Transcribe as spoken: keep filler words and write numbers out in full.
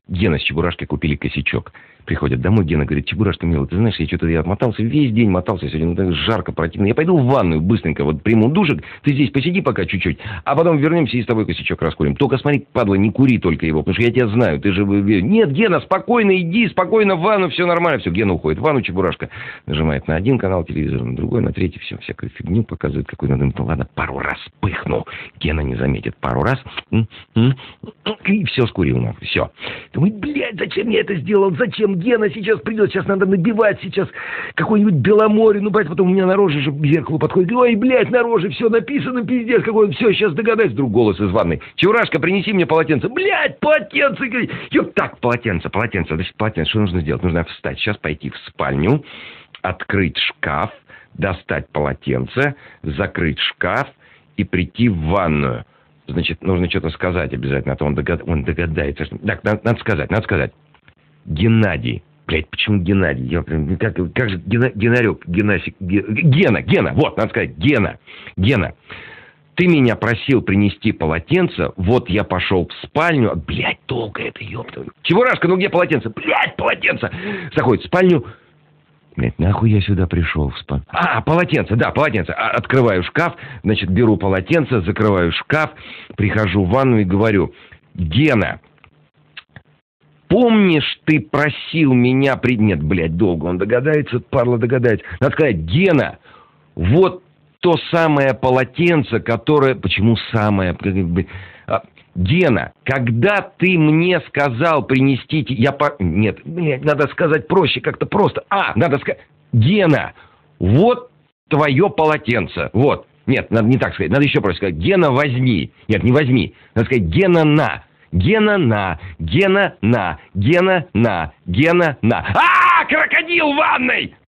Гена с Чебурашкой купили косячок. Приходят домой, Гена говорит: Чебурашка, милый, ты знаешь, я что-то я отмотался, весь день мотался сегодня, ну, так жарко, противно. Я пойду в ванную быстренько, вот приму душик, ты здесь посиди пока чуть-чуть, а потом вернемся и с тобой косячок раскурим. Только смотри, падла, не кури только его, потому что я тебя знаю, ты же... Нет, Гена, спокойно иди, спокойно в ванну, все нормально. Все, Гена уходит в ванну, Чебурашка нажимает на один канал телевизора, на другой, на третий, все, всякую фигню показывает, какой надо. Ну ладно, пару раз пыхнул, Гена не заметит, пару раз, и все скурил, нахуй, все. Думаю, блядь, зачем я это сделал, зачем Гена сейчас придет? Сейчас надо набивать, сейчас какой-нибудь Беломорье, ну, блядь, потом у меня на роже же к зеркалу подходит, ой, блядь, на роже все написано, пиздец какой, все, сейчас догадаюсь, вдруг голос из ванной: Чебурашка, принеси мне полотенце, блядь, полотенце, ёп, так, полотенце, полотенце, значит, полотенце, что нужно сделать? Нужно встать, сейчас пойти в спальню, открыть шкаф, достать полотенце, закрыть шкаф и прийти в ванную. Значит, нужно что-то сказать обязательно, а то он, догад... он догадается. Так, надо, надо сказать, надо сказать. Геннадий. Блядь, почему Геннадий? Я, как, как же Гена, Генарек, Генасик, Гена, Гена, вот, надо сказать, Гена, Гена. Ты меня просил принести полотенце, вот я пошел в спальню. Блядь, долго это, ёпта. Чебурашка, ну где полотенце? Блядь, полотенце. Заходит в спальню. Блядь, нахуй я сюда пришел в спальню? А, полотенце, да, полотенце. Открываю шкаф, значит, беру полотенце, закрываю шкаф, прихожу в ванну и говорю: Гена, помнишь, ты просил меня при... Нет, блядь, долго он догадается, парла догадается. Надо сказать: Гена, вот то самое полотенце, которое... Почему самое? Гена, когда ты мне сказал принести... Я по... Нет, блядь, надо сказать проще, как-то просто. А, надо сказать... Гена, вот твое полотенце. Вот. Нет, надо не так сказать. Надо еще проще сказать: Гена, возьми. Нет, не возьми. Надо сказать: Гена, на. Гена, на. Гена, на. Гена, на. Гена, на. А, крокодил в ванной!